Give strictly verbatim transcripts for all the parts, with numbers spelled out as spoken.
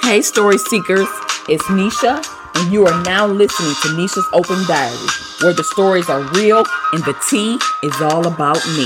Hey, story seekers, it's Nisha, and you are now listening to Nisha's Open Diary, where the stories are real and the tea is all about me.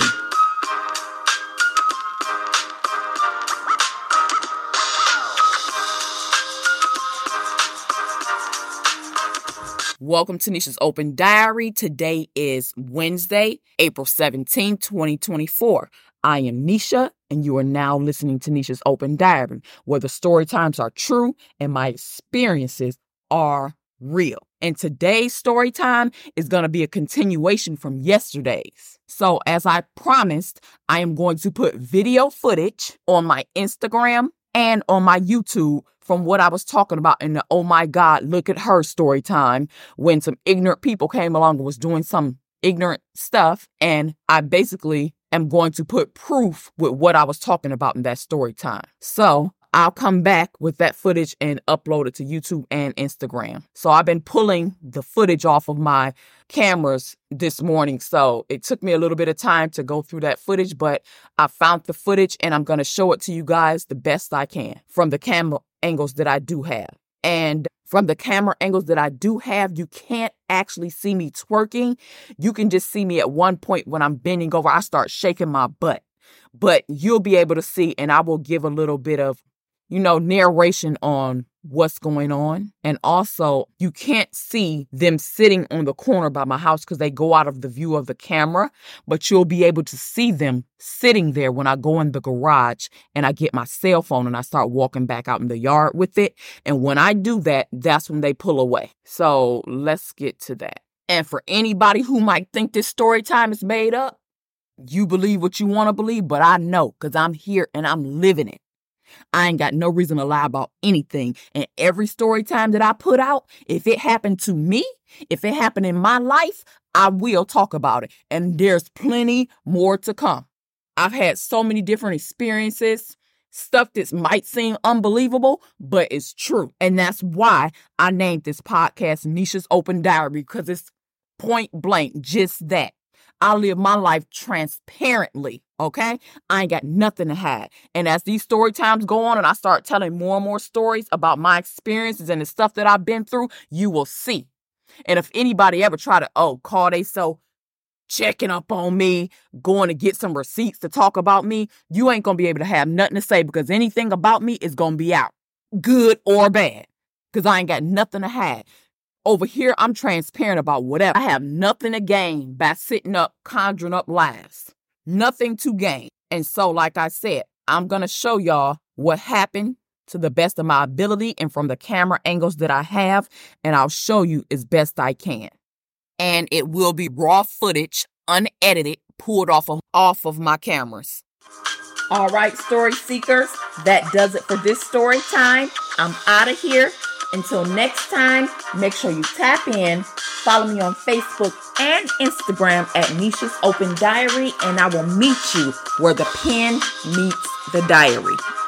Welcome to Nisha's Open Diary. Today is Wednesday, April seventeenth, twenty twenty-four. I am Nisha, and you are now listening to Nisha's Open Diary, where the story times are true and my experiences are real. And today's story time is going to be a continuation from yesterday's. So as I promised, I am going to put video footage on my Instagram and on my YouTube from what I was talking about in the oh my God, look at her story time, when some ignorant people came along and was doing some ignorant stuff. And I basically am going to put proof with what I was talking about in that story time. So I'll come back with that footage and upload it to YouTube and Instagram. So I've been pulling the footage off of my cameras this morning. So it took me a little bit of time to go through that footage, but I found the footage and I'm going to show it to you guys the best I can from the camera angles that I do have. And from the camera angles that I do have, you can't actually see me twerking. You can just see me at one point when I'm bending over, I start shaking my butt. But you'll be able to see, and I will give a little bit of, you know, narration on what's going on. And also, you can't see them sitting on the corner by my house because they go out of the view of the camera, but you'll be able to see them sitting there when I go in the garage and I get my cell phone and I start walking back out in the yard with it. And when I do that, that's when they pull away. So let's get to that. And for anybody who might think this story time is made up, you believe what you want to believe, but I know because I'm here and I'm living it. I ain't got no reason to lie about anything. And every story time that I put out, if it happened to me, if it happened in my life, I will talk about it. And there's plenty more to come. I've had so many different experiences, stuff that might seem unbelievable, but it's true. And that's why I named this podcast Nisha's Open Diary, because it's point blank, just that. I live my life transparently, okay? I ain't got nothing to hide. And as these story times go on and I start telling more and more stories about my experiences and the stuff that I've been through, you will see. And if anybody ever try to, oh, call they so checking up on me, going to get some receipts to talk about me, you ain't going to be able to have nothing to say because anything about me is going to be out, good or bad, because I ain't got nothing to hide. Over here, I'm transparent about whatever. I have nothing to gain by sitting up, conjuring up lies. Nothing to gain. And so, like I said, I'm going to show y'all what happened to the best of my ability and from the camera angles that I have, and I'll show you as best I can. And it will be raw footage, unedited, pulled off of, off of my cameras. All right, story seekers, that does it for this story time. I'm out of here. Until next time, make sure you tap in, follow me on Facebook and Instagram at Nisha's Open Diary, and I will meet you where the pen meets the diary.